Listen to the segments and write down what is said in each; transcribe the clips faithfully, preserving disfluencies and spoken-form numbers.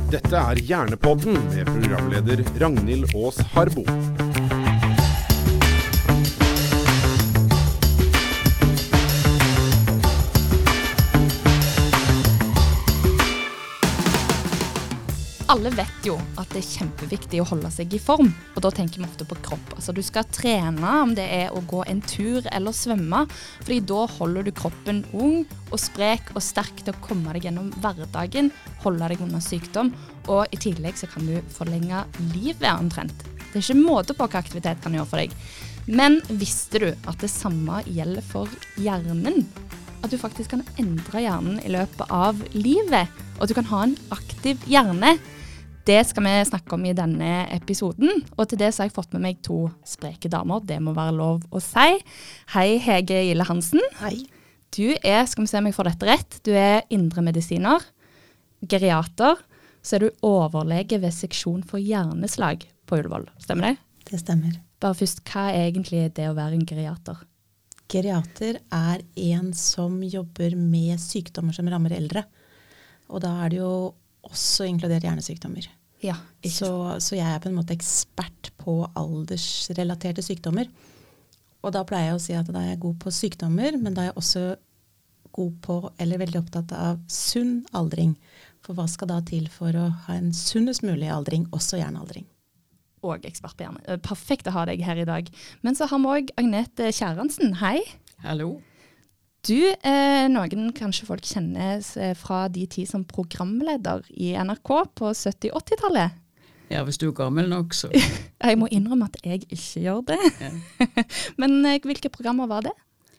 Dette er Hjernepodden med programleder Ragnhild Aas Harbo. Alle vet jo at det er kjempeviktig å holde seg i form, og da tenker vi ofte på kropp. Altså du skal trene, om det er å gå en tur eller svømme, fordi da holder du kroppen ung og sprek og sterk til å komme deg gjennom hverdagen, holde deg under sykdom, og i tillegg så kan du forlenge livet omtrent. Det er ikke måte på hva aktivitet kan gjøre for deg. Men visste du at det samme gjelder for hjernen? At du faktisk kan endre hjernen i løpet av livet, og at du kan ha en aktiv hjerne. Det skal vi snakke om i denne episoden, og til det så har jeg fått med meg to spreke damer, det må være lov å si. Hei Hege Gille Hansen. Hei. Du er, skal vi se om jeg får dette rett, du er indremedisiner, geriater, så er du overlege ved seksjon for hjerneslag på Ullevål. Stemmer det? Det stemmer. Bare først, hva er egentlig det å være en geriater? Geriater er en som jobber med sykdommer som rammer eldre, og da er det jo også inkludert hjernesykdommer. Ja, så, så jeg er på en måte ekspert på aldersrelaterte sykdommer. Og da pleier jeg å si at da er jeg god på sykdommer, men da er jeg også god på, eller veldig opptatt av sunn aldring. For hva skal da til for å ha en sunnest mulig aldring, også hjernealdring? Og ekspert på hjerne. Perfekt å ha deg her i dag. Men så har vi også Agnete Kjæransen. Hei. Hallo. Du, eh, noen kanskje folk kjenner fra de tid som programleder i N R K på sytti-åttitallet. Ja, hvis du er gammel nok, så... Jeg må innrømme at jeg ikke gjør det. Ja. Men eh, hvilke programmer var det?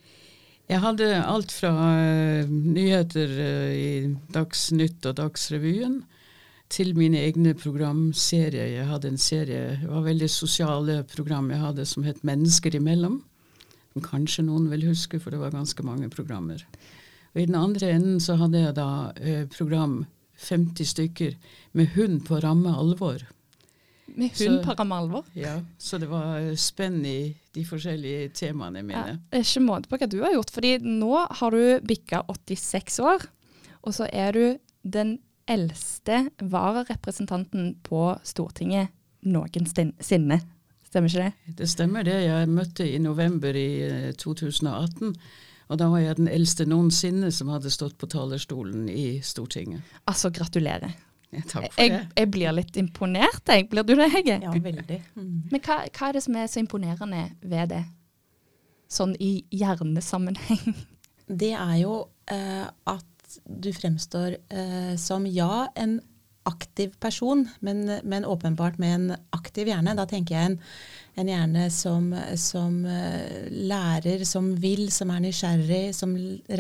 Jeg hadde alt fra uh, nyheter uh, i Dagsnytt og Dagsrevyen til mine egne programserier. Jeg hadde en serie, det var veldig sosiale program jeg hadde som het Mennesker imellom. Som kanskje noen vil huske, for det var ganske mange programmer. Og i den andre enden så hadde jeg da eh, program femti stykker med hund på ramme alvor. Med hund så, på ramme alvor? Ja, så det var spenn i de forskjellige temaene mine. Ja, det er ikke måte på hva du har gjort, fordi nå har du bikket åttiseks år, og så er du den eldste vararepresentanten på Stortinget noensinne. Stemmer ikke det? Det stemmer det. Jeg møtte i november i to tusen og atten, og da var jeg den eldste noensinne som hadde stått på talerstolen i Stortinget. Altså, gratulerer. Ja, takk for jeg, det. Jeg blir litt imponert, jeg. Blir du det, Hege? Ja, veldig. Mm. Men hva, hva er det som er så imponerende ved det? Sånn i hjernesammenheng? Det er jo eh, at du fremstår eh, som ja, en aktiv person, men, men åpenbart med en aktiv hjerne. Da tenker jeg en, en hjerne som, som uh, lærer, som vil, som er nysgjerrig, som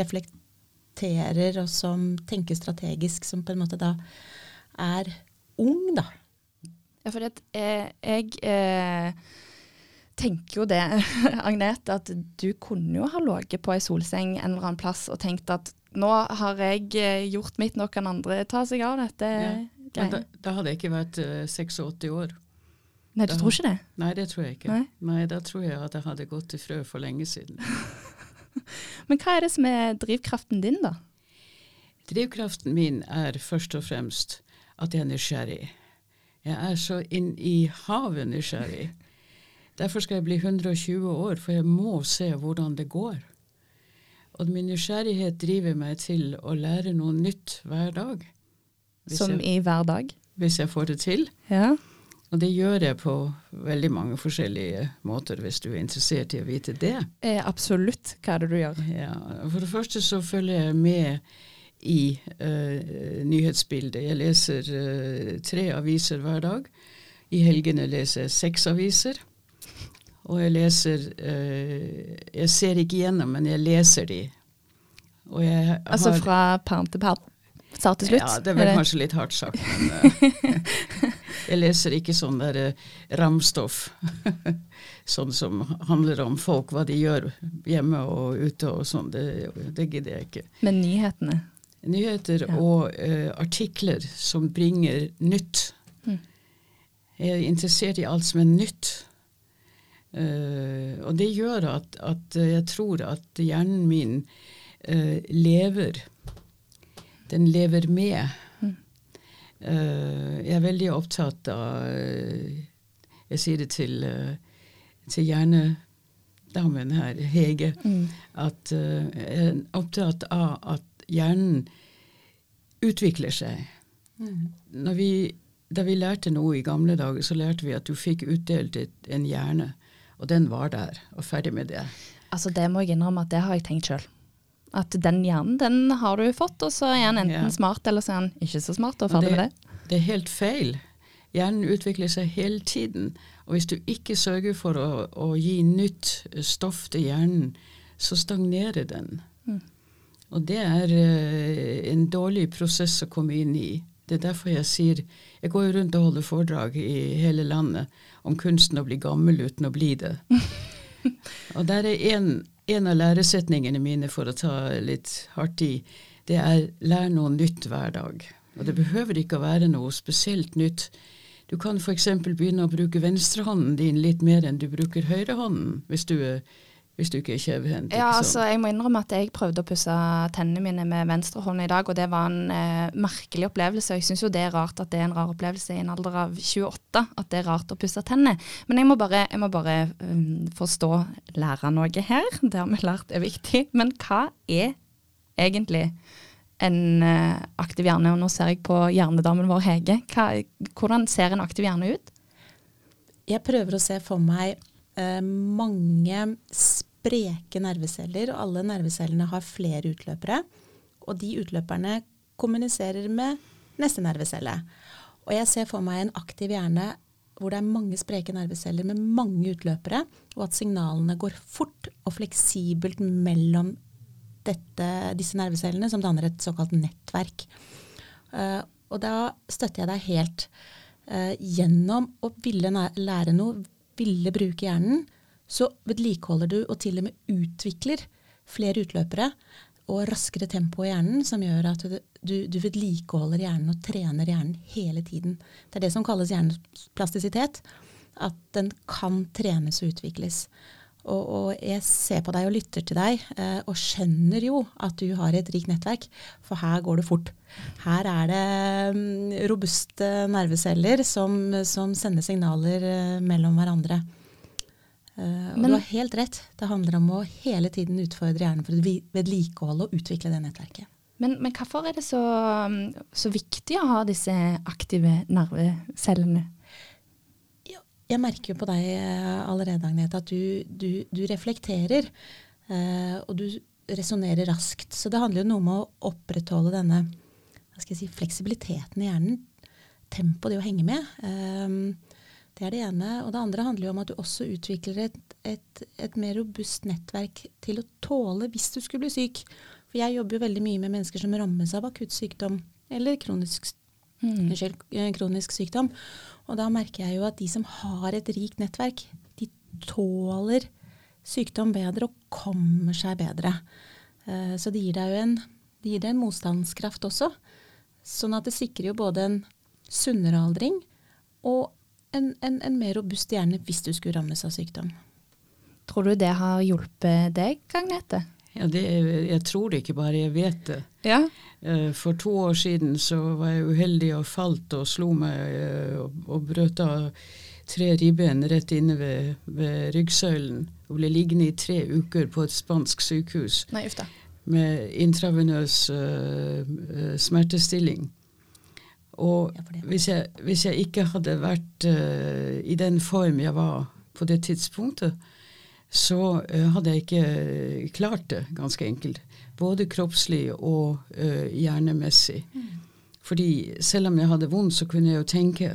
reflekterer og som tenker strategisk, som på en måte da er ung, da. Ja, for det, eh, jeg eh, tenker jo det, Agnete, at du kunne jo ha ligget på en solseng en eller annen plass og tenkt at nå har jeg gjort mitt, nå kan andre ta seg av dette. Ja. Men da, da hadde jeg ikke vært uh, seksogåtti år. Nei, du da, tror ikke det? Nei, det tror jeg ikke. Nei? Nei, da tror jeg at jeg hadde gått til frø for lenge siden. Men hva er det som er drivkraften din da? Drivkraften min er først og fremst at jeg er nysgjerrig. Jeg er så inn i havet nysgjerrig. Derfor skal jeg bli hundre og tjue år, for jeg må se hvordan det går. Og min nysgjerrighet driver meg til å lære noe nytt hver dag. Hvis Som jeg, i hver dag? Hvis jeg får det til. Ja. Og det gjør jeg på veldig mange forskjellige måter, hvis du er interessert i å vite det. Eh, absolutt. Hva er det du gjør? Ja, for det første så følger jeg med i uh, nyhetsbildet. Jeg leser uh, tre aviser hver dag. I helgene leser jeg seks aviser. Og jeg leser, uh, jeg ser ikke gjennom, men jeg leser de. Og jeg har, altså fra perm til perm? Start til slutt? Ja, det er vel kanskje litt hardt sagt, men uh, jeg leser ikke sånn der uh, ramstoff, sånn som handler om folk, hva de gjør hjemme og ute og sånn, det, det gidder jeg ikke. Men nyhetene? Nyheter ja. Og uh, artikler som bringer nytt. Mm. Jeg er interessert i alt som er nytt. Uh, og det gjør at, at jeg tror at hjernen min uh, lever. Den lever med. Mm. Uh, jeg er veldig opptatt av, uh, jeg sier det til, uh, til hjernedamen her, Hege, mm. at uh, jeg er opptatt av at hjernen utvikler seg. Mm. Når vi, da vi lærte noe i gamle dager, så lærte vi at du fikk utdelt et, en hjerne, og den var der, og ferdig med det. Altså det må jeg innrømme at det har jeg tenkt selv. At den hjernen, den har du fått, og så er den enten ja. smart, eller så er den ikke så smart, og ferdig det, med det. Det er helt feil. Hjernen utvikler seg hele tiden, og hvis du ikke sørger for å, å gi nytt stoff til hjernen, så stagnerer den. Mm. Og det er uh, en dårlig prosess å komme inn i. Det er derfor jeg sier, jeg går jo rundt og holder foredrag i hele landet om kunsten å bli gammel uten å bli det. Og der er en, en av læresetningene mine for å ta litt hardt i, det er lær noe nytt hver dag. Og det behøver ikke å være noe spesielt nytt. Du kan for eksempel begynne å bruke venstrehånden din litt mer enn du bruker høyrehånden, hvis du, hvis du ikke er kjevhendt. Ja, altså jeg må innrømme at jeg prøvde å pusse tennene mine med venstrehånd i dag, og det var en eh, merkelig opplevelse. Jeg synes jo det er rart at det er en rar opplevelse i en alder av tjueåtte, at det er rart å pusse tennene. Men jeg må bare, jeg må bare um, forstå, lære noe her. Det har vi lært er viktig. Men hva er egentlig en uh, aktiv hjerne? Og nå ser jeg på hjernedamen vår Hege. Hva, hvordan ser en aktiv hjerne ut? Jeg prøver å se for meg uh, mange spreke nerveceller, og alle nervecellene har flere utløpere, og de utløperne kommuniserer med neste nervecelle. Og jeg ser for meg en aktiv hjerne hvor det er mange spreke nerveceller med mange utløpere, og at signalene går fort og fleksibelt mellom dette, disse nervecellene, som danner et såkalt nettverk. Uh, og da støtter jeg deg helt uh, gjennom å ville lære noe, ville bruke hjernen, så vedlikeholder du og til og med utvikler flere utløpere og raskere tempo i hjernen, som gjør at du, du, du vedlikeholder hjernen og trener hjernen hele tiden. Det er det som kalles hjerneplastisitet, at den kan trenes og utvikles. Og, og jeg ser på deg og lytter til deg, eh, og skjønner jo at du har et rikt nettverk, for her går det fort. Her er det um, robuste nerveceller som, som sender signaler uh, mellom hverandre. Uh, og Men, du har helt rett. Det handler om å hele tiden utfordre hjernen for å vedlikeholde og utvikle det nettverket. Men, men hvorfor er det så, så viktig å ha disse aktive nervecellene? Jeg merker jo på deg allerede, Agnete, at du, du, du reflekterer, eh, og du resonerer raskt. Så det handler jo noe om å opprettholde denne, hva skal jeg si, fleksibiliteten i hjernen, tempo, det å henge med. Eh, det er det ene. Og det andre handler jo om at du også utvikler et, et, et mer robust nettverk til å tåle hvis du skulle bli syk. For jeg jobber jo veldig mye med mennesker som rammes av akutt sykdom, eller kronisk, mm. kronisk sykdom. Og da merker jeg jo at de som har et rikt nettverk, de tåler sykdom bedre og kommer seg bedre. Uh, så det gir deg jo en, det gir deg en motstandskraft også. Sånn at det sikrer jo både en sunnere aldring og en, en, en mer robust hjerne hvis du skulle rammes av sykdom. Tror du det har hjulpet deg, Agnete? Ja, det, jeg tror det ikke bare, jeg vet det. Ja. For to år siden så var jeg uheldig og falt og slo meg og, og brøt av tre ribben rett inne ved, ved ryggsøylen og ble liggende i tre uker på et spansk sykehus. Nei, uff da. Med intravenøs uh, uh, smertestilling. Og ja, hvis, jeg, hvis jeg ikke hadde vært uh, i den form jeg var på det tidspunktet, så uh, hadde jeg ikke klart det, ganske enkelt. Både kroppslig og uh, hjernemessig. Mm. Fordi selv om jeg hadde vondt, så kunne jeg jo tenke,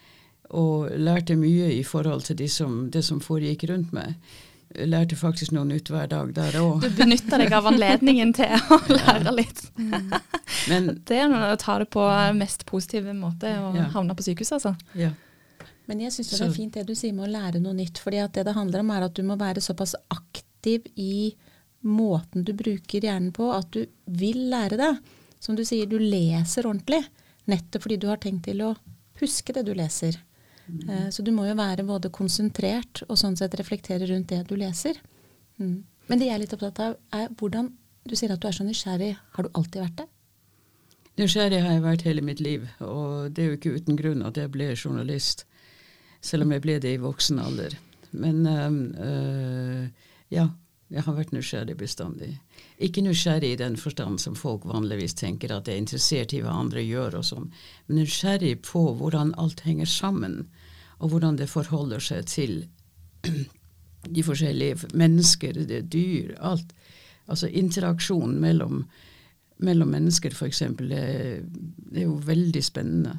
og lærte mye i forhold til de som, det som foregikk rundt meg. Jeg lærte faktisk noe nytt hver dag der også. Du benytter deg av anledningen til å lære litt. Mm. Men, det er å ta det på mest positive måte og ja. Havne på sykehuset, altså. Ja. Men jeg synes det er fint det du sier med å lære noe nytt, fordi at det det handler om er at du må være såpass aktiv i måten du bruker hjernen på, at du vil lære det. Som du sier, du leser ordentlig, nettopp fordi du har tenkt til å huske det du leser. Mm. Uh, så du må jo være både konsentrert og sånn sett reflektere rundt det du leser. Mm. Men det jeg er litt opptatt av er hvordan, du sier at du er så nysgjerrig, har du alltid vært det? Nysgjerrig har jeg vært hele mitt liv, og det er jo ikke uten grunn at jeg ble journalist, selv om jeg ble det i voksen alder. Men øh, ja, jeg har vært nysgjerrig bestandig. Ikke nysgjerrig i den forstand som folk vanligvis tenker at jeg er interessert i hva andre gjør og sånn, men nysgjerrig på hvordan alt henger sammen, og hvordan det forholder seg til de forskjellige mennesker, det dyr, alt. Altså interaksjon mellom mellom mennesker for eksempel, det, det er jo veldig spennende.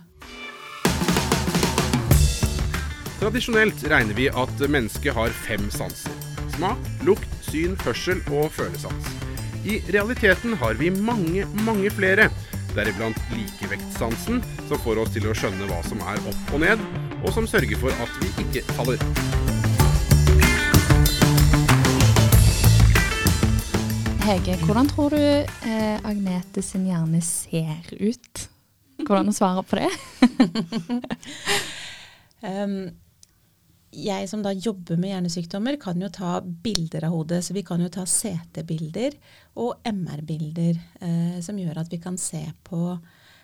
Tradisjonelt regner vi at mennesket har fem sanser. Smak, lukt, syn, hørsel og følesans. I realiteten har vi mange, mange flere. Deriblant likevektsansen, som får oss til å skjønne hva som er opp og ned, og som sørger for at vi ikke faller. Hege, hvordan tror du eh, Agnete sin hjerne ser ut? Hvordan å svare på det? um, jeg som da jobber med hjernesykdommer kan jo ta bilder av hodet, så vi kan jo ta C T-bilder og M R-bilder, eh, som gjør at vi kan se på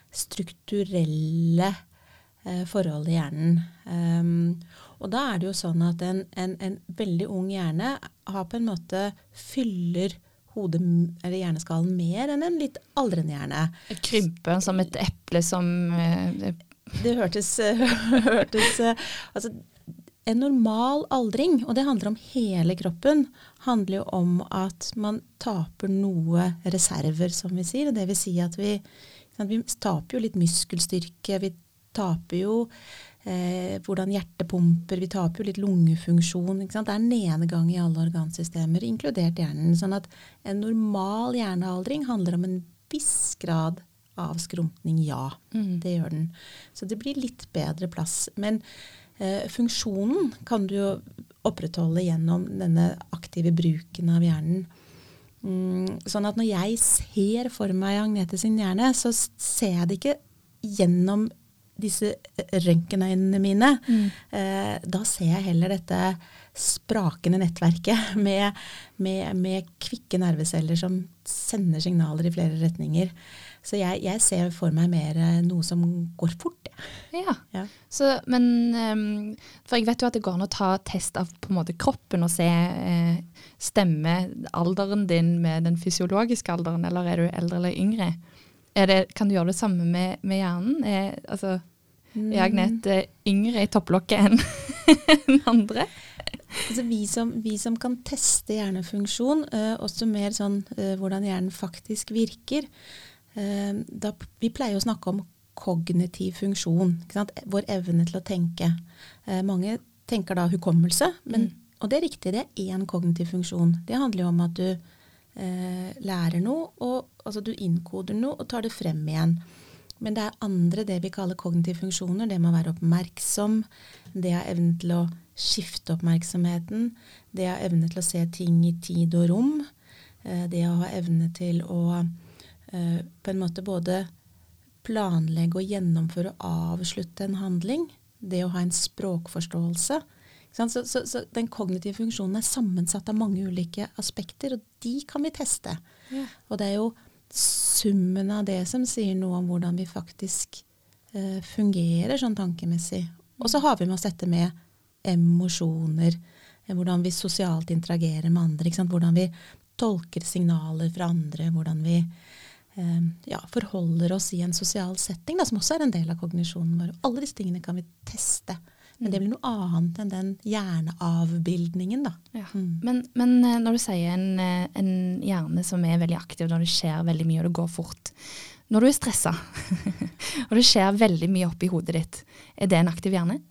strukturelle eh, forhold i hjernen. Um, og da er det jo sånn at en, en, en veldig ung hjerne har på en måte fyller hodet eller hjerneskallen mer enn en litt aldrende hjerne. Krybbe som et eple som... Eh, det hørtes... hørtes altså, en normal aldring, og det handler om hele kroppen, handler jo om at man taper noe reserver, som vi sier. Og det vil si at vi, vi taper jo litt muskelstyrke, vi taper jo Eh, hvordan hjertet pumper, vi taper jo litt lungefunksjon, ikke sant? Det er nedgang i alle organsystemer, inkludert hjernen, sånn at en normal hjernealdring handler om en viss grad av skrumpning, ja, mm. det gjør den. Så det blir litt bedre plass, men eh, funksjonen kan du jo opprettholde gjennom denne aktive bruken av hjernen. Mm, sånn at når jeg ser for meg Agnete sin hjerne, så ser jeg det ikke gjennom disse røntgenøynene mine, mm. eh, da ser jeg heller dette sprakende nettverket med, med, med kvikke nerveceller som sender signaler i flere retninger. Så jeg, jeg ser for meg mer noe som går fort. Ja, ja. Så, men um, for jeg vet jo at det går an å ta test av på en måte kroppen og se eh, stemme alderen din med den fysiologiske alderen, eller er du eldre eller yngre? Er det, kan du gjøre det samme med, med hjernen? Er, altså, er Agnete yngre i topplokket enn en andre? Altså, vi, som, vi som kan teste hjernefunksjon, uh, også mer sånn uh, hvordan hjernen faktisk virker, uh, da, vi pleier å snakke om kognitiv funksjon, ikke sant? Vår evne til å tenke. Uh, mange tenker da hukommelse, men, mm. og det er riktig, det er en kognitiv funksjon. Det handler jo om at du Eh, lærer noe, og, altså du innkoder noe og tar det frem igjen. Men det er andre, det vi kaller kognitive funksjoner, det må være oppmerksom, det har evnen til å skifte oppmerksomheten, det har evnen til å se ting i tid og rom, eh, det å ha evne til å eh, på en måte både planlegge og gjennomføre og avslutte en handling, det å ha en språkforståelse. Så, så, så den kognitive funksjonen er sammensatt av mange ulike aspekter, og de kan vi teste. Ja. Og det er jo summen av det som sier noe om hvordan vi faktisk eh, fungerer sånn tankemessig. Og så har vi med oss dette med emosjoner, eh, hvordan vi sosialt interagerer med andre, ikke sant? Hvordan vi tolker signaler fra andre, hvordan vi eh, ja, forholder oss i en sosial setting, da, som også er en del av kognisjonen vår. Alle disse tingene kan vi teste. Men det blir noe annet enn den hjerneavbildningen, da. Ja. Mm. Men, men når du sier en, en hjerne som er veldig aktiv, når det skjer veldig mye og det går fort, når du er stresset, og det skjer veldig mye oppi hodet ditt, er det en aktiv hjerne?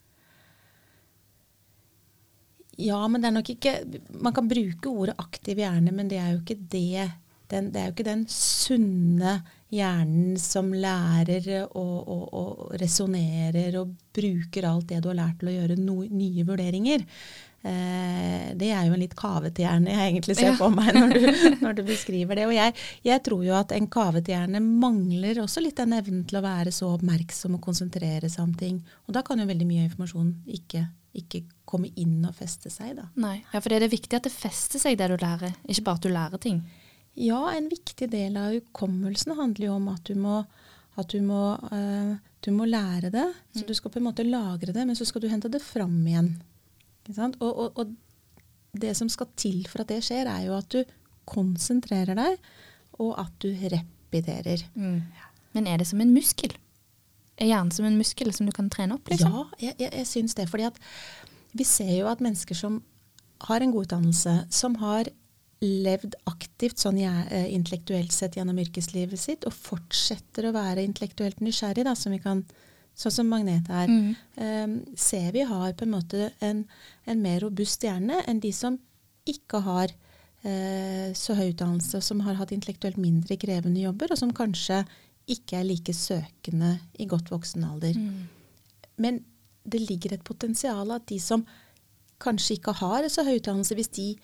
Ja, men det er nok ikke, man kan bruke ordet aktiv hjerne, men det er jo ikke det, den, det er jo ikke den sunne hjernen som lærer og, og, og resonerer og bruker alt det du har lært til å gjøre no, nye vurderinger. Eh, det er jo en litt kavete hjerne jeg egentlig ser på meg når du, når du beskriver det. Og jeg, jeg tror jo at en kavete hjerne mangler også litt den evnen til å være så oppmerksom og konsentrere seg om ting. Og da kan jo veldig mye informasjon ikke, ikke komme inn og feste seg da. Nei, ja, for det er viktig at det fester seg det du lærer, ikke bare at du lærer ting. Ja, en viktig del av hukommelsen handler jo om at du må, at du må, uh, du må lære det. Så du skal på en måte lagre det, men så skal du hente det fram igjen. Ikke sant? Og, og, og det som skal til for at det skjer, er jo at du konsentrerer deg, og at du repeterer. Mm. Men er det som en muskel? Er hjernen som en muskel som du kan trene opp, liksom? Ja, jeg, jeg, jeg synes det, fordi at vi ser jo at mennesker som har en god utdannelse, som har levd aktivt sånn ja, intellektuelt sett gjennom yrkeslivet sitt, og fortsetter å være intellektuelt nysgjerrig, da, som vi kan, sånn som Magnet er, mm. um, ser vi har på en måte en, en mer robust hjerne enn de som ikke har uh, så høy utdannelse, og som har hatt intellektuelt mindre krevende jobber, og som kanskje ikke er like søkende i godt voksen alder. Mm. Men det ligger et potensial at de som kanskje ikke har så høy utdannelse, hvis de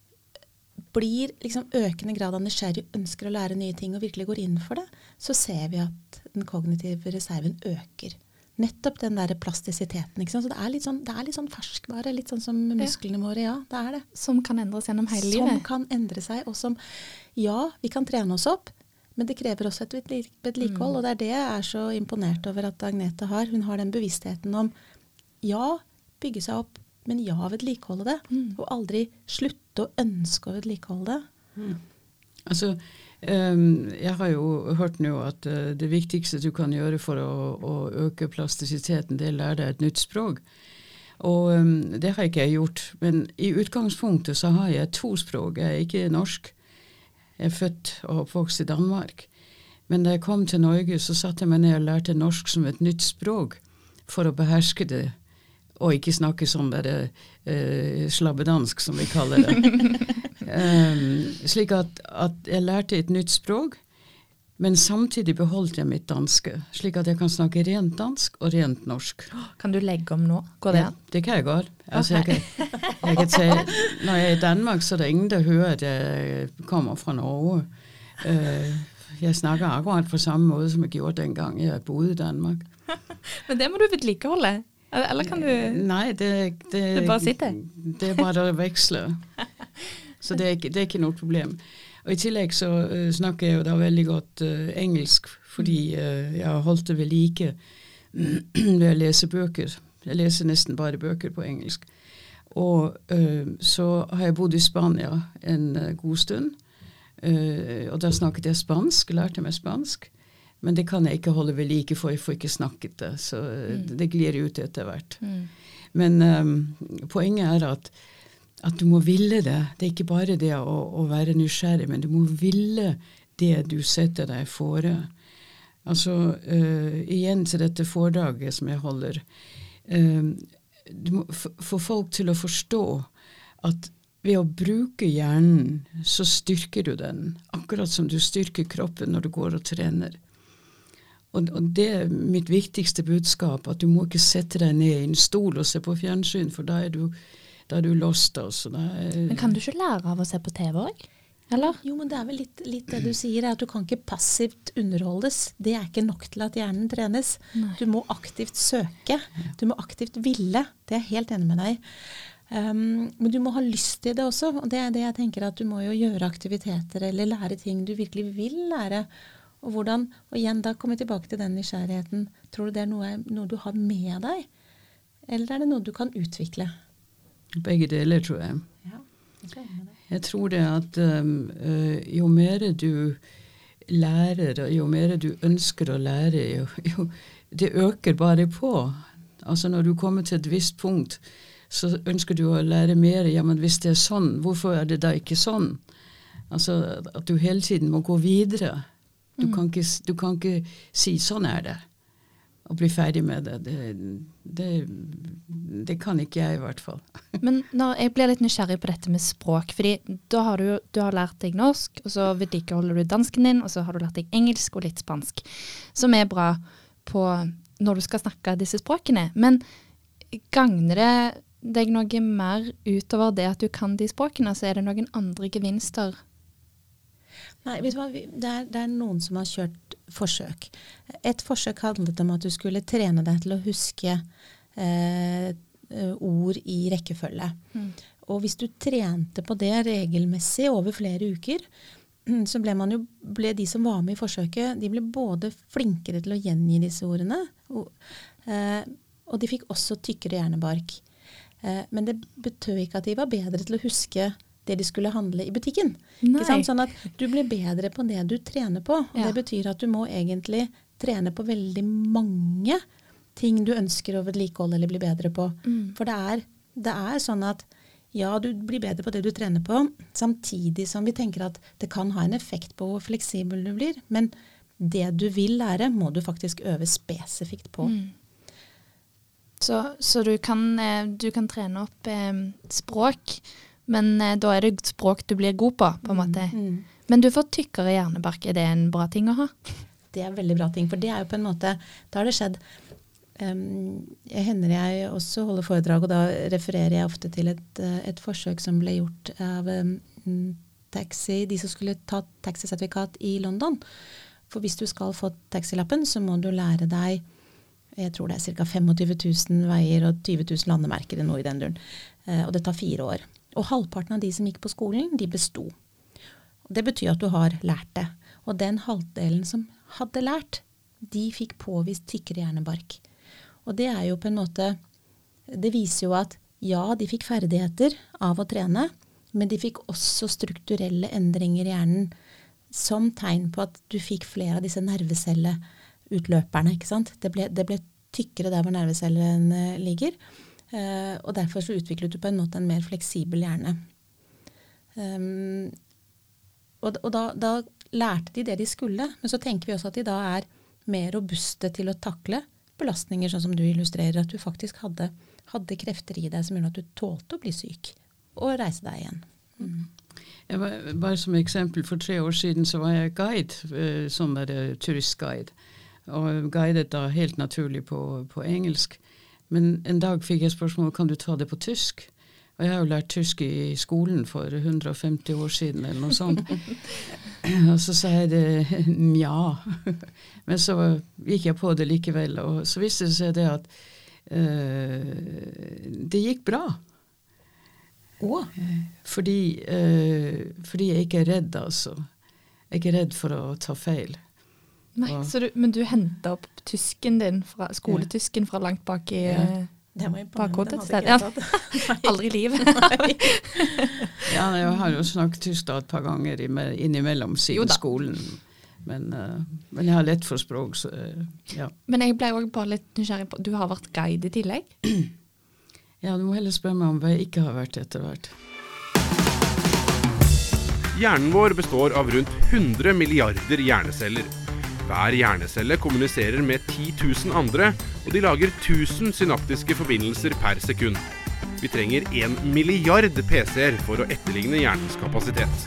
blir liksom økende grad av nysgjerrig, ønsker å lære nye ting og virkelig går inn for det, så ser vi at den kognitive reserven øker. Nettopp den der plastisiteten, ikke sant? Så det er litt sånn, det er litt sånn ferskvare, litt sånn som musklene våre, ja, det er det. Som kan endres gjennom hele livet. Som kan endre seg, og som, ja, vi kan trene oss opp, men det krever også et vedlikehold, mm. og det er det jeg er så imponert over at Agnete har. Hun har den bevisstheten om, ja, bygge seg opp, men ja, vedlikeholde det, mm. og aldri slutte å ønske å vedlikeholde det. Mm. Altså, um, jeg har jo hørt nå at uh, det viktigste du kan gjøre for å, å øke plastisiteten, det er å lære deg et nytt språk. Og um, det har ikke jeg gjort, men i utgangspunktet så har jeg to språk. Jeg er ikke norsk. Jeg er født og oppvokst i Danmark. Men da jeg kom til Norge, så satte jeg meg ned og lærte norsk som et nytt språk for å beherske det. Og ikke snakke sånn der uh, slabbedansk, som vi kaller det. um, slik at, at jeg lærte et nytt språk, men samtidig beholdt jeg mitt danske, slik at jeg kan snakke rent dansk og rent norsk. Kan du legge om nå? Går det an? Ja, det kan jeg godt. Altså, okay. jeg, kan, jeg kan si, når jeg er i Danmark, så er det ingen, der hører, at jeg kommer fra Norge. Uh, jeg snakker akkurat på samme måde, som jeg gjorde dengang jeg boede i Danmark. Men det må du vedlikeholde. Eller kan du... Nei, det, det, det bare sitter. Det er bare å veksle. Så det er, ikke, det er ikke noe problem. Og i tillegg så uh, snakker jeg jo da veldig godt uh, engelsk, fordi uh, jeg har holdt det ved like ved å lese bøker. Jeg leser nesten bare bøker på engelsk. Og uh, så har jeg bodd i Spania en uh, god stund, uh, og da snakket jeg spansk, lærte meg spansk. Men det kan jeg ikke holde ved like, for jeg får ikke snakket det, så mm. det glir ut etter hvert. Mm. Men um, poenget er at, at du må ville det. Det er ikke bare det å, å være nysgjerrig, men du må ville det du setter deg fore. Altså, uh, igjen til dette foredraget som jeg holder. Uh, du må få folk til å forstå at ved å bruke hjernen, så styrker du den. Akkurat som du styrker kroppen når du går og trener. Og, og det er mitt viktigste budskap, at du må ikke sette deg ned i en stol og se på fjernsyn, for da er du, da er du lost. Altså. Er, men kan du ikke lære av å se på T V også? Eller? Jo, men det er vel litt, litt det du sier, er at du kan ikke passivt underholdes. Det er ikke nok til at hjernen trenes. Nei. Du må aktivt søke. Du må aktivt ville. Det er jeg helt enig med deg. Um, men du må ha lyst til det også. Og det er det jeg tenker, at du må jo gjøre aktiviteter eller lære ting du virkelig vil lære. Og hvordan, og igjen da kommer jeg tilbake til den nysgjerrigheten. Tror du det er noe, noe du har med deg? Eller er det noe du kan utvikle? Begge deler, tror jeg. Ja, jeg tror med det. Jeg tror det at um, uh, jo mer du lærer, og jo mer du ønsker å lære, jo, jo, det øker bare på. Altså når du kommer til et visst punkt, så ønsker du å lære mer. Ja, men hvis det er sånn, hvorfor er det da ikke sånn? Altså at du hele tiden må gå videre. Du, mm. kan ikke, du kan ikke si sånn er det, og bli ferdig med det. Det, det, det kan ikke jeg i hvert fall. Men når jeg blir litt nysgjerrig på dette med språk, fordi da har du, du har lært deg norsk, og så vedlikeholder du dansken din, og så har du lært deg engelsk og litt spansk, som er bra på når du skal snakke disse språkene. Men gagner det deg noe mer utover det at du kan de språkene, så er det noen andre gevinster? Nei, vet du hva? Det er, det er noen som har kjørt forsøk. Et forsøk handlet om at du skulle trene deg til å huske eh, ord i rekkefølge. Mm. Og hvis du trente på det regelmessig over flere uker, så ble man jo, ble de som var med i forsøket, de ble både flinkere til å gjengi disse ordene, og, eh, og de fikk også tykkere hjernebark. Eh, men det betød ikke at de var bedre til å huske det de skulle handle i butikken. Ikke sant? Sånn at du blir bedre på det du trener på. Og ja. Det betyr at du må egentlig trene på veldig mange ting du ønsker å vedlikeholde eller bli bedre på. Mm. For det er, det er sånn at ja, du blir bedre på det du trener på, samtidig som vi tenker at det kan ha en effekt på hvor fleksibel du blir. Men det du vil lære, må du faktisk øve spesifikt på. Mm. Så, så du, kan, du kan trene opp eh, språk, men eh, da er det språk du blir god på, på en måte. Mm. Mm. Men du får tykkere hjernebark. Er det en bra ting å ha? Det er en veldig bra ting, for det er jo på en måte, da har det skjedd. Um, jeg hender jeg også holder foredrag, og da refererer jeg ofte til et, et forsøk som ble gjort av um, taxi, de som skulle ta taxisertifikat i London. For hvis du skal få taxilappen, så må du lære deg, jeg tror det er ca. tjuefem tusen veier og tyve tusen landemerker eller noe i den duren. Uh, og det tar fire år. Og halvparten av de som gikk på skolen, de besto. Det betyr at du har lært det. Og den halvdelen som hadde lært, de fikk påvist tykkere hjernebark. Og det er jo på en måte, det viser jo at ja, de fikk ferdigheter av å trene, men de fikk også strukturelle endringer i hjernen som tegn på at du fikk flere av disse nervecelleutløperne, ikke sant? Det ble, det ble tykkere der hvor nervecellen ligger, uh, og derfor så utviklet du på en måte en mer fleksibel hjerne. Um, og og da, da lærte de det de skulle, men så tenker vi også at de da er mer robuste til å takle belastninger, sånn som du illustrerer, at du faktisk hadde, hadde krefter i deg som gjorde at du tålte å bli syk og reise deg igjen. Mm. Jeg var, bare som eksempel, for tre år siden så var jeg guide, eh, sånn der uh, turistguide, og guidet da helt naturlig på, på engelsk. Men en dag fikk jeg spørsmål, kan du ta det på tysk? Og jeg har jo lært tysk i skolen for hundre og femti år siden, eller noe sånt. Og så sa jeg det, ja. Men så gikk jeg på det likevel, og så viste det seg det at uh, det gikk bra. Oh. Fordi, uh, fordi jeg ikke er redd, altså. Jeg er ikke redd for å ta feil. Nei, og, så du, men du hentet opp tysken din, fra, skoletysken fra langt bak i... Ja. Det var bakhodet. Ja. Aldri i livet. Ja, jeg har jo snakket tysk da et par ganger innimellom siden skolen. Men, uh, men jeg har lett for språk, så uh, ja. Men jeg ble også bare litt nysgjerrig på, du har vært guide i tillegg? Ja, du må heller spørre meg om hva jeg ikke har vært etter hvert. Hjernen vår består av rundt hundre milliarder hjerneceller. Hver hjernecelle kommuniserer med ti tusen andre, og de lager tusen synaptiske forbindelser per sekund. Vi trenger en milliard P C-er for å etterligne hjernens kapasitet.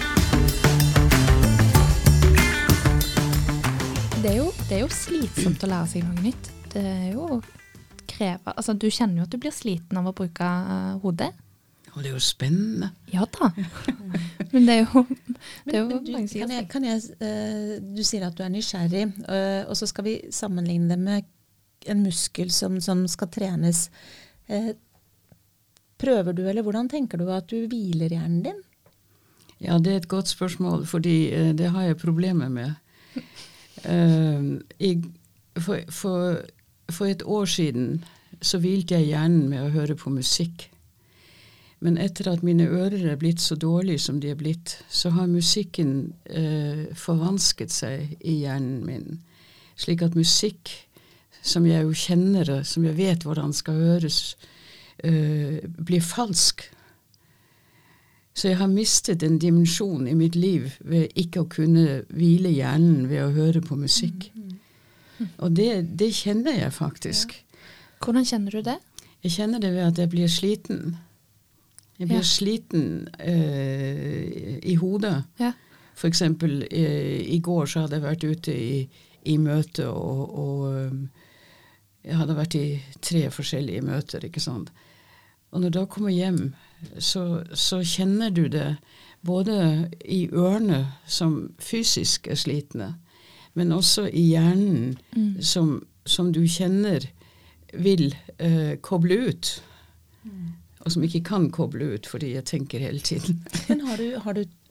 Det er jo, det er jo slitsomt å lære seg noe nytt. Det er jo kreve, altså du kjenner jo at du blir sliten av å bruke uh, hodet. Og det er jo spennende. Ja da. Men det er jo, det er jo men, men du, kan jeg, kan jeg, uh, du sier at du er nysgjerrig, uh, og så skal vi sammenligne det med en muskel som, som skal trenes. Uh, prøver du, eller hvordan tenker du at du hviler hjernen din? Ja, det er et godt spørsmål, fordi uh, det har jeg problemer med. Uh, jeg, for, for, for et år siden så hvilte jeg hjernen med å høre på musikk. Men etter at mine ører er blitt så dårlige som de er blitt, så har musikken eh, forvansket seg i hjernen min. Slik at musikk, som jeg jo kjenner, som jeg vet hvordan skal høres, eh, blir falsk. Så jeg har mistet en dimensjon i mitt liv ved ikke å kunne hvile hjernen ved å høre på musikk. Mm, mm. Og det, det kjenner jeg faktisk. Ja. Hvordan kjenner du det? Jeg kjenner det ved at jeg blir sliten. Jeg blir ja. sliten eh, i hodet. Ja. For eksempel eh, i går så hadde jeg vært ute i, i møte, og, og um, jeg hadde vært i tre forskjellige møter, ikke sant? Og når du da kommer hjem, så, så kjenner du det både i ørene som fysisk er slitne, men også i hjernen mm. som, som du kjenner vil eh, koble ut. Mm. Og som ikke kan koble ut, fordi jeg tenker hele tiden. Men har du, har du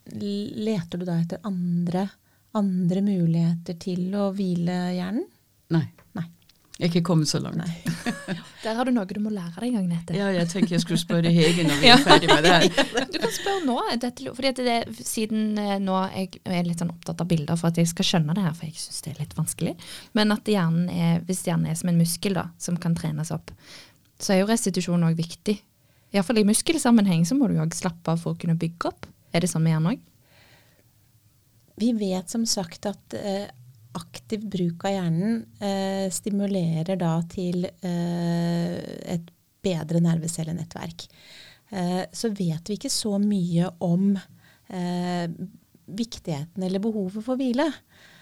leter du da etter andre, andre muligheter til å hvile hjernen? Nei. Nei. Jeg er ikke kommet så langt. Nei. Der har du noe du må lære deg, Agnete. Ja, jeg tenker jeg skulle spørre Hege når vi er ferdig med det her. Du kan spørre nå, dette, fordi at det, siden eh, nå jeg er litt sånn opptatt av bilder for at jeg skal skjønne det her, for jeg synes det er litt vanskelig. Men at hjernen er, hvis hjernen er som en muskel da, som kan trenes opp, så er jo restitusjon også viktig. I hvert fall i muskelsammenheng så må du jo også slappe av for å kunne bygge opp. Er det sånn med hjernen også? Vi vet som sagt at eh, aktiv bruk av hjernen eh, stimulerer da til eh, et bedre nervecellenettverk. Eh, så vet vi ikke så mye om eh, viktigheten eller behovet for hvile.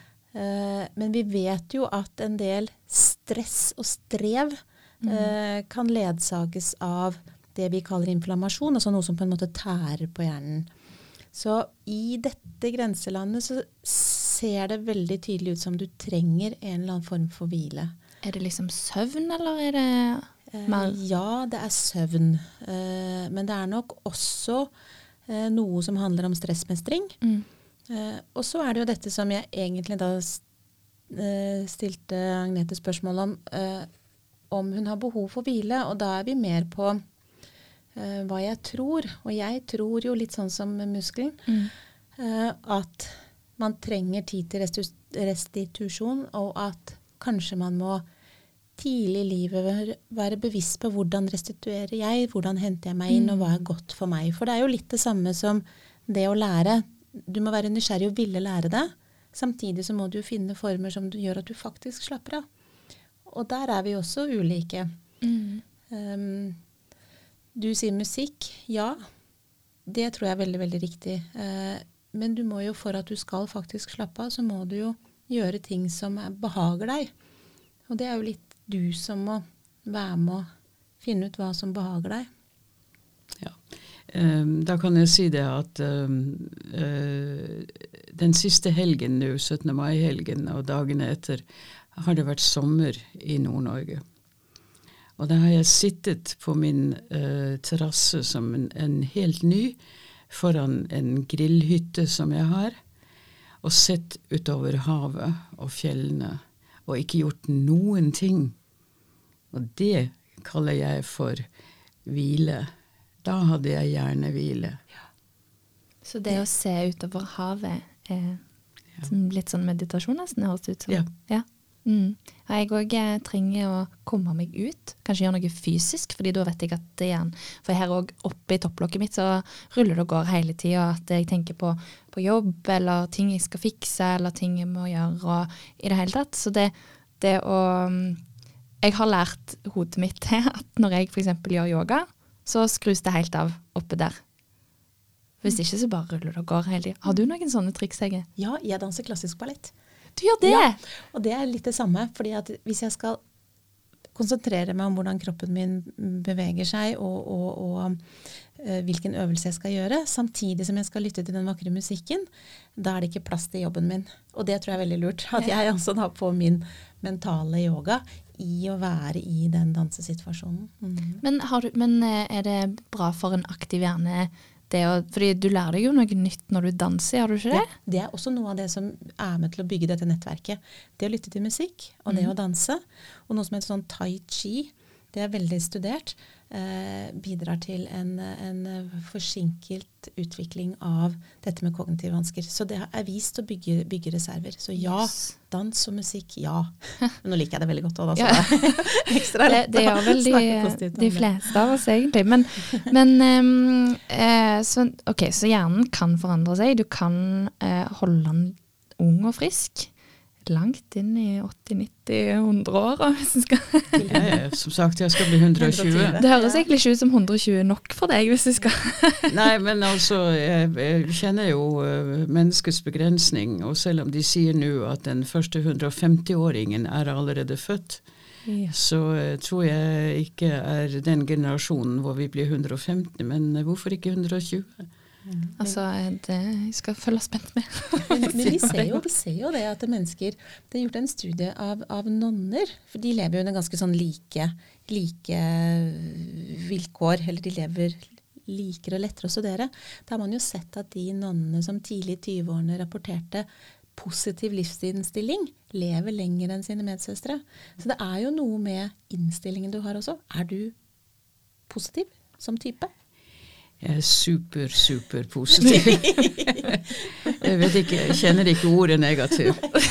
Eh, men vi vet jo at en del stress og strev eh, kan ledsages av det vi kaller inflammasjon, altså noe som på en måte tærer på hjernen. Så i dette grenselandet så ser det veldig tydelig ut som du trenger en eller annen form for hvile. Er det liksom søvn, eller er det mer? Eh, ja, det er søvn. Eh, men det er nok også eh, noe som handler om stressmestring. Mm. Eh, og så er det jo dette som jeg egentlig da eh, stilte Agnete spørsmål om, eh, om hun har behov for hvile, og da er vi mer på Uh, hva jeg tror, og jeg tror jo litt sånn som muskelen, mm. uh, at man trenger tid til restitu- restitusjon, og at kanskje man må tidlig i livet være, være bevisst på hvordan restituerer jeg, hvordan henter jeg meg inn, mm. og hva er godt for meg. For det er jo litt det samme som det å lære. Du må være nysgjerrig og ville lære det. Samtidig så må du finne former som du gjør at du faktisk slapper av. Og der er vi også ulike. Mm. Um, Du sier musikk, ja, det tror jeg er veldig, veldig riktig. Eh, men du må jo, for at du skal faktisk slappe av, så må du jo gjøre ting som er, behager deg. Og det er jo litt du som må være med å finne ut hva som behager deg. Ja, um, da kan jeg si det at um, uh, den siste helgen nå, syttende mai-helgen og dagene etter, har det vært sommer i Nord-Norge. Og da har jeg sittet på min uh, terrasse som en, en helt ny, foran en grillhytte som jeg har, og sett utover havet og fjellene, og ikke gjort noen ting. Og det kaller jeg for hvile. Da hadde jeg gjerne hvile. Ja. Så det å se utover havet er Ja. litt sånn meditasjon nesten, høres ut som. Ja. Ja. Mm. Jeg også trenger å komme meg ut, kanskje gjøre noe fysisk, fordi da vet jeg at det igjen, for her også oppe i topplokket mitt så ruller det og går hele tiden, at jeg tenker på, på jobb, eller ting jeg skal fikse, eller ting jeg må gjøre, og i det hele tatt. Så det, det å, jeg har lært hodet mitt til at når jeg for eksempel gjør yoga, så skrus det helt av oppe der. Hvis ikke så bare ruller det og går hele tiden. Har du noen sånne triks, Hege? Ja, jeg danser klassisk ballett. Du gjør det? Ja, og det er litt det samme, fordi at hvis jeg skal konsentrere meg om hvordan kroppen min beveger seg, og, og, og uh, hvilken øvelse jeg skal gjøre, samtidig som jeg skal lytte til den vakre musikken, da er det ikke plass til jobben min. Og det tror jeg er veldig lurt, at jeg også da på min mentale yoga i å være i den dansesituasjonen. Mm. Men, har du, men er det bra for en aktiv hjerne? Det å, fordi du lærer deg jo noe nytt når du danser, har du ikke det? Ja, det er også noe av det som er med til å bygge dette nettverket. Det å lytte til musikk, og mm. det å danse, og noe som heter sånn tai chi, det er veldig studert, eh, bidrar til en, en forsinket utvikling av dette med kognitive vansker. Så det er vist å bygge, bygge reserver. Så ja, yes. Dans og musikk, ja. Men nå liker jeg det veldig godt også, da, så det er ekstra lett. Det, det gjør vel de, de fleste av oss egentlig. Men, men um, eh, så, ok, så hjernen kan forandre seg. Du kan eh, holde den ung og frisk. Langt inn i åtti nitti hundre år, hvis du skal. Ja, ja, som sagt, jeg skal bli hundre og tjue. Det høres egentlig ikke ut som hundre og tjue nok for deg, hvis du skal. Nei, men altså, jeg, jeg kjenner jo uh, menneskets begrensning, og selv om de sier nå at den første hundre og femti-åringen er allerede født, ja. så uh, tror jeg ikke er den generasjonen hvor vi blir hundre og femti, men uh, hvorfor ikke hundre og tjue? Mm. Altså, det jeg skal følge spent med. men, men vi, ser jo, vi ser jo det at mennesker, det er gjort en studie av, av nonner, for de lever jo under ganske sånn like, like vilkår, eller de lever liker og lettere å studere. Da har man jo sett at de nonnene som tidlig i tyve-årene rapporterte positiv livsinnstilling, lever lenger enn sine medsøstre. Så det er jo noe med innstillingen du har også. Er du positiv som type? Jeg er super, super positiv. Jeg vet ikke, jeg kjenner ikke ordet negativ.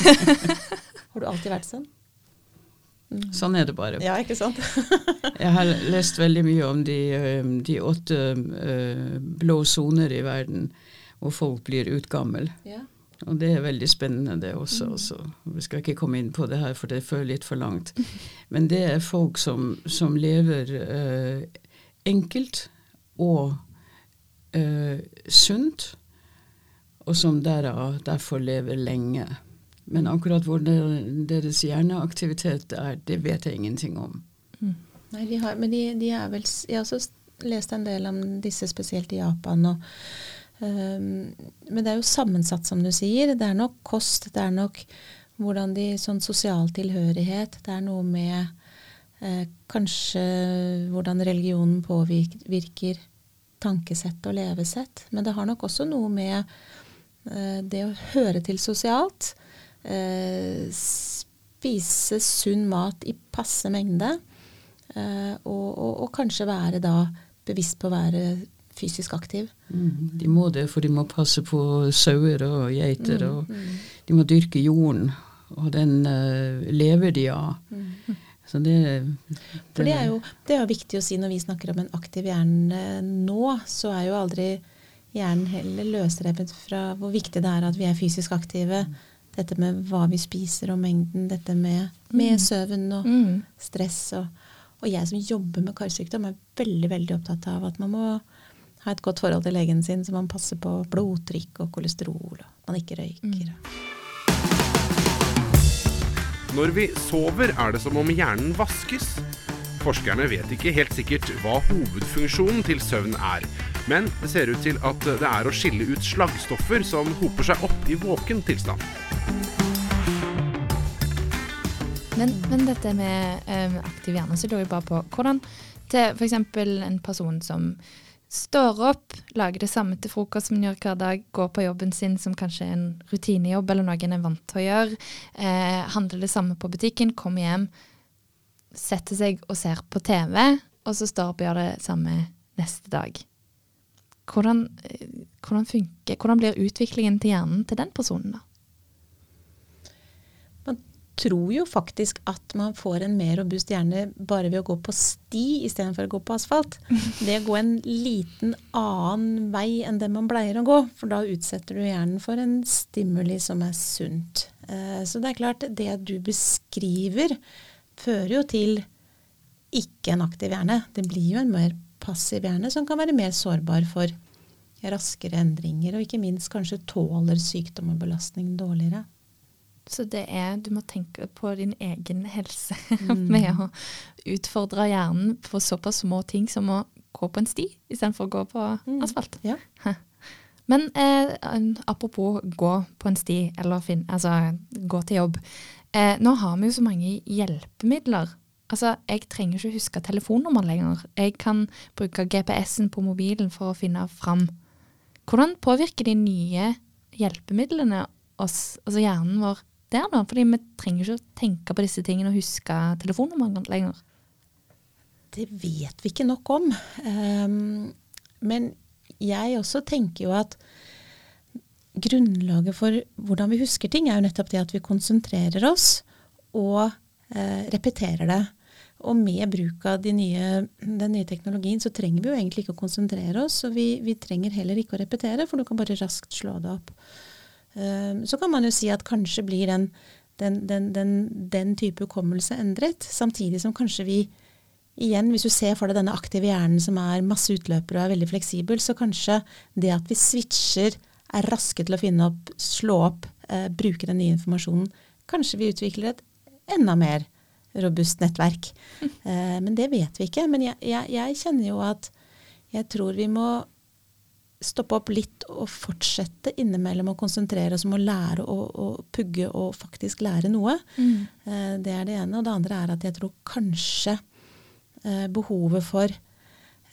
Har du alltid vært sånn? Mm. Sånn er det bare. Ja, ikke sant? Jeg har lest veldig mye om de, de åtte uh, blå soner i verden, hvor folk blir utgammel. Ja. Og det er veldig spennende det også. Mm. Så vi skal ikke komme inn på det her, for det føler litt for langt. Men det er folk som, som lever uh, enkelt og uh, sunt, og som der, derfor lever lenge. Men akkurat hvor deres hjerneaktivitet er, det vet jeg ingenting om. Mm. Nei, de har, men de, de er vel, jeg har også lest en del om disse, spesielt i Japan. Og, um, men det er jo sammensatt, som du sier. Det er nok kost, det er nok hvordan de, sånn sosial tilhørighet, det er noe med eh, kanskje hvordan religionen påvirker tankesett og levesett. Men det har nok også noe med eh, det å høre til sosialt, Uh, spise sunn mat i passe mengde, uh, og, og, og kanskje være da bevisst på å være fysisk aktiv. Mm, de må det, for de må passe på sauer og geiter, mm, og mm. de må dyrke jorden, og den uh, lever de av. Mm. Så det, det, for det er jo det er jo viktig å si når vi snakker om en aktiv hjerne nå, så er jo aldri hjernen heller løsrevet fra hvor viktig det er at vi er fysisk aktive. Mm. Dette med hva vi spiser og mengden, dette med, med søvn og mm. stress. Og, og jeg som jobber med karsykdom er veldig, veldig opptatt av at man må ha et godt forhold til legen sin, så man passer på blodtrykk og kolesterol, og man ikke røyker. Mm. Når vi sover er det som om hjernen vaskes. Forskerne vet ikke helt sikkert hva hovedfunksjonen til søvn er, men det ser ut til at det er å skille ut slaggstoffer som hoper seg opp i våken tilstand. Men, men dette med um, aktiv hjerne, så lurer jeg bare på hvordan til for eksempel en person som står opp, lager det samme til frokost som man gjør hver dag, går på jobben sin som kanskje en rutinejobb eller noe en er vant til å gjøre, eh, handler det samme på butikken, kommer hjem, setter seg og ser på T V, og så står opp og gjør det samme neste dag. Hvordan, hvordan funker, hvordan blir utviklingen til hjernen til den personen da? Tror jo faktisk at man får en mer robust hjerne bare ved å gå på sti i stedet for å gå på asfalt. Det å gå en liten annen vei enn det man pleier å gå, for da utsetter du hjernen for en stimuli som er sunt. Så det er klart, det du beskriver fører jo til ikke en aktiv hjerne. Det blir jo en mer passiv hjerne som kan være mer sårbar for raskere endringer, og ikke minst kanskje tåler sykdom og belastning dårligere. Så det er, du må tenke på din egen helse mm. med å utfordre hjernen på såpass små ting som å gå på en sti, i stedet for å gå på mm. asfalt. Ja. Men eh, apropos gå på en sti, eller fin, altså, gå til jobb. Eh, nå har vi jo så mange hjelpemidler. Altså, jeg trenger ikke huske telefonnummer lenger. Jeg kan bruke G P S-en på mobilen for å finne frem. Hvordan påvirker de nye hjelpemidlene oss, altså hjernen vår, der da, fordi vi trenger ikke å tenke på disse tingene og huske telefonnummer lenger. Det vet vi ikke nok om. Um, men jeg også tenker jo at grunnlaget for hvordan vi husker ting er jo nettopp det at vi konsentrerer oss og uh, repeterer det. Og med bruk av de nye, den nye teknologien så trenger vi jo egentlig ikke å konsentrere oss, og vi, vi trenger heller ikke å repetere, for du kan bare raskt slå det opp. Så kan man jo si at kanskje blir den, den, den, den, den type hukommelse endret, samtidig som kanskje vi, igjen, hvis du ser for deg denne aktive hjernen som er masse utløpere og er veldig fleksibel, så kanskje det at vi switcher, er raske til å finne opp, slå opp, eh, bruke den nye informasjonen, kanskje vi utvikler et enda mer robust nettverk. Eh, men det vet vi ikke. Men jeg, jeg, jeg kjenner jo at jeg tror vi må stoppe opp litt og fortsette innimellom å konsentrere oss om å lære og, og pugge og faktisk lære noe. Mm. Eh, det er det ene. Og det andre er at jeg tror kanskje eh, behovet for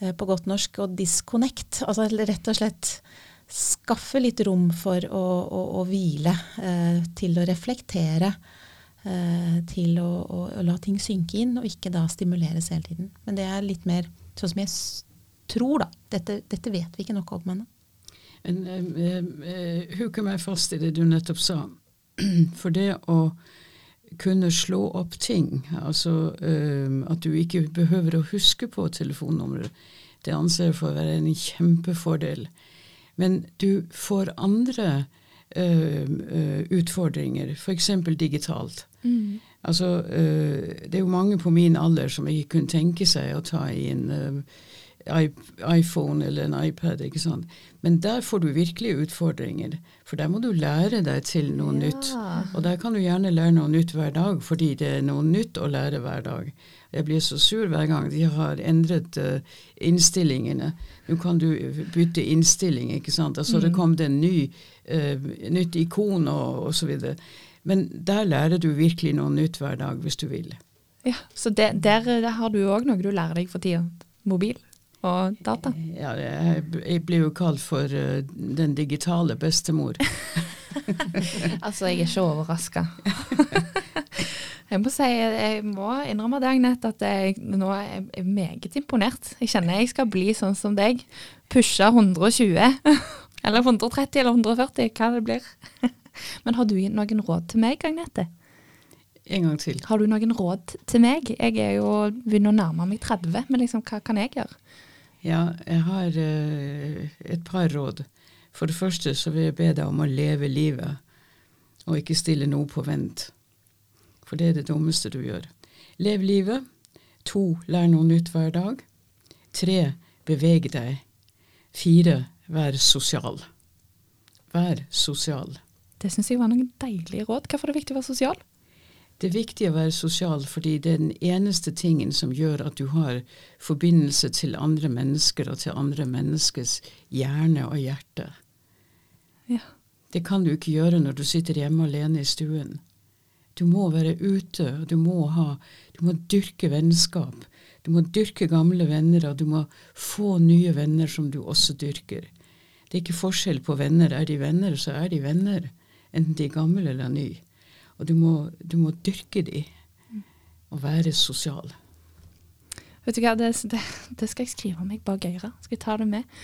på godt norsk å disconnect, altså rett og slett skaffe litt rom for å, å, å hvile, eh, til å reflektere, eh, til å, å, å la ting synke inn, og ikke da stimuleres hele tiden. Men det er litt mer, sånn som jeg s- tror da, dette, dette vet vi ikke nok om ennå. Men eh, eh, huker meg fast i det du nettopp sa. For det å kunne slå opp ting, altså um, at du ikke behøver å huske på telefonnummeret, det anser jeg for å være en kjempefordel. Men du får andre uh, uh, utfordringer, for eksempel digitalt. Mm. Altså, uh, det er jo mange på min alder som ikke kunne tenke seg å ta i en uh, iPhone eller en iPad, ikke sant? Men der får du virkelig utfordringer, for der må du lære deg til noe Ja. nytt. Og der kan du gjerne lære noe nytt hver dag, fordi det er noe nytt å lære hver dag. Jeg blir så sur hver gang de har endret uh, innstillingene. Nå kan du bytte innstilling, ikke sant? Altså Mm. det kom det en ny, uh, nytt ikon og, og så videre. Men der lærer du virkelig noe nytt hver dag, hvis du vil. Ja, så det, der, der har du også noe du lærer deg for tiden. Mobil og data. Ja, jeg, jeg blir jo kalt for uh, den digitale bestemor. Altså, jeg er ikke overrasket. Jeg må si, jeg må innrømme det, Agnete, at jeg nå er jeg meget imponert. Jeg kjenner jeg skal bli sånn som deg. Pushe hundre og tjue, eller hundre og tretti, eller hundre og førti, hva det blir. Men har du noen råd til meg, Agnete? En gang til. Har du noen råd til meg? Jeg er jo begynner å nærme meg tretti, men liksom, hva kan jeg gjøre? Ja, jeg har uh, et par råd. For det første så vil jeg be deg om å leve livet, og ikke stille noe på vent. For det er det dummeste du gjør. Lev livet. To, lær noe nytt hver dag. Tre, beveg deg. Fire, vær sosial. Vær sosial. Det synes jeg var noen deilige råd. Hvorfor er det viktig å være sosial? Det er viktig å være sosial fordi det er den eneste tingen som gjør at du har forbindelse til andre mennesker og til andre menneskers hjerne og hjerte. Ja. Det kan du ikke gjøre når du sitter hjemme alene i stuen. Du må være ute, og du må ha, du må dyrke vennskap. Du må dyrke gamle venner, og du må få nye venner som du også dyrker. Det er ikke forskjell på venner. Er de venner, så er de venner. Enten de er gamle eller ny. Og du må, du må dyrke de, og være sosial. Vet du hva, det, det, det skal jeg skrive meg bak øret. Skal jeg ta det med?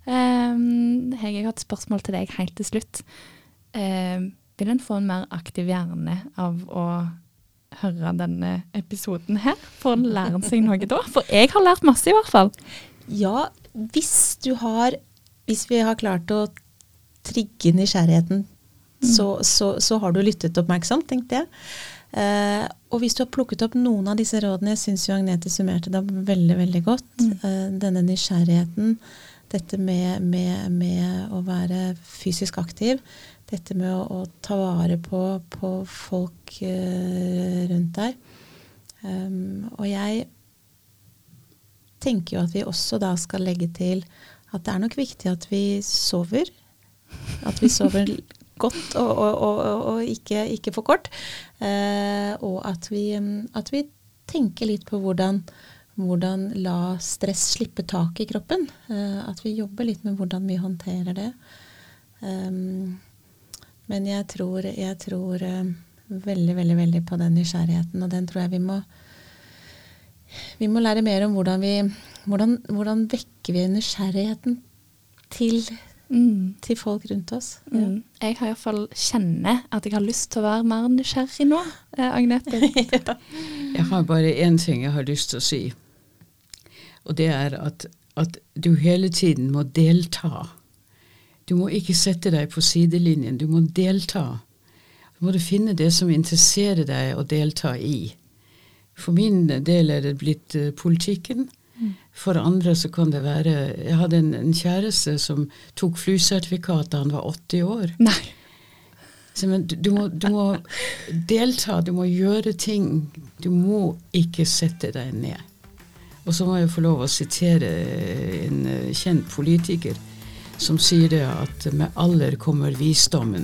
Um, jeg har et spørsmål til deg helt til slutt. Um, vil en få en mer aktiv hjerne av å høre denne episoden her? Får en lære seg noe da? For jeg har lært masse i hvert fall. Ja, hvis du har, hvis vi har klart å trigge nysgjerrigheten, mm. så, så, så har du lyttet oppmerksomt, tenkte jeg. Eh, og hvis du har plukket opp noen av disse rådene, jeg synes jo Agnete summerte det veldig, veldig godt. Mm. Eh, denne nysgjerrigheten, dette med, med, med å være fysisk aktiv, dette med å, å ta vare på, på folk uh, rundt deg. Um, og jeg tenker jo at vi også da skal legge til at det er nok viktig at vi sover. At vi sover godt og, og, og, og ikke, ikke for kort. Uh, og at vi, at vi tenker litt på hvordan, hvordan la stress slippe tak i kroppen. Uh, at vi jobber litt med hvordan vi håndterer det. Um, Men jeg tror, jeg tror uh, veldig, veldig, veldig på den nysgjerrigheten, og den tror jeg vi må, vi må lære mer om hvordan vi, hvordan, hvordan vekker vi nysgjerrigheten til, mm. til folk rundt oss. Ja. Mm. Jeg har i hvert fall kjenner at jeg har lyst til å være mer nysgjerrig nå, eh, Agnete. Ja. Jeg har bare en ting jeg har lyst til å si, og det er at, at du hele tiden må delta. Du må ikke sette deg på sidelinjen, du må delta. Du må finne det som interesserer deg å delta i. For min del er det blitt uh, politikken. Mm. For andre så kan det være, jeg hadde en, en kjæreste som tok flysertifikat da han var åtti år. Nei. Så, men du, du, må, du må delta, du må gjøre ting. Du må ikke sette deg ned. Og så må jeg få lov å sitere en uh, kjent politiker, som sier det at med alder kommer visdommen.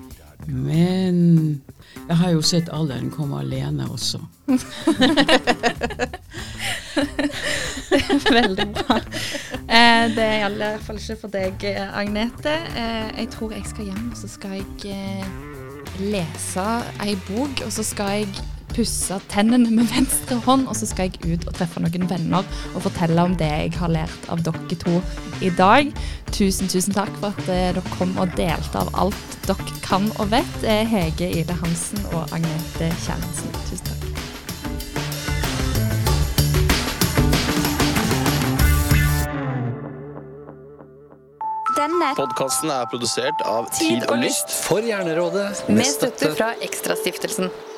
Men jeg har jo sett alderen komme alene også. Veldig bra. Eh, det gjelder i hvert fall ikke for deg, Agnete. Eh, jeg tror jeg skal hjem, og så skal jeg eh, lese en bok, og så skal jeg pusse tennene med venstre hånd, og så skal jeg ut og treffe noen venner og fortelle om det jeg har lært av dere to i dag. Tusen, tusen takk for at eh, dere kom og delte av alt dere kan og vet. Eh, Hege Ide Hansen og Agnete Kjærlandsen. Tusen takk. Denne podcasten er produsert av Tid og Lyst for Hjernerådet med støtte fra Ekstrastiftelsen.